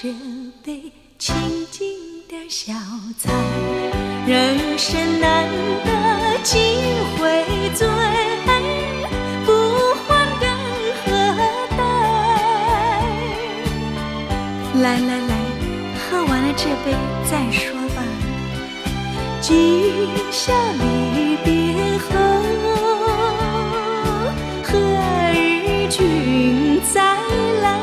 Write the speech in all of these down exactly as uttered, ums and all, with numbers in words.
这杯清静的小菜，人生难得几回醉，不欢更何待？来来来，喝完了这杯再说吧。今宵离别后，何日君再来？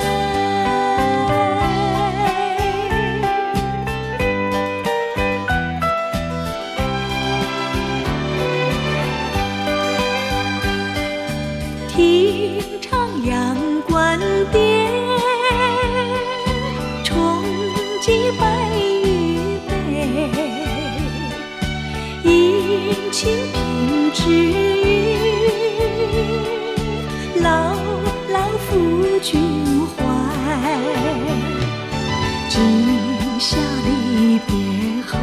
听徜阳关殿，重寄白玉杯，饮清平之语，牢牢抚君怀。今宵离别后，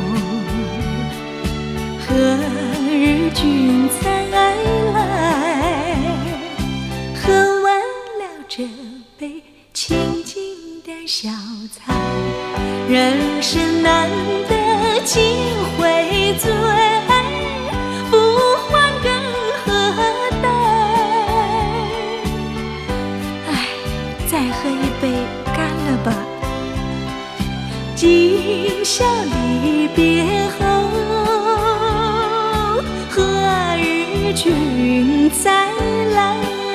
何日君再来？喝完了这杯清静的小菜，人生难得几回醉，不欢更何待？唉，再喝一杯干了吧。今宵离别后，何日君再来？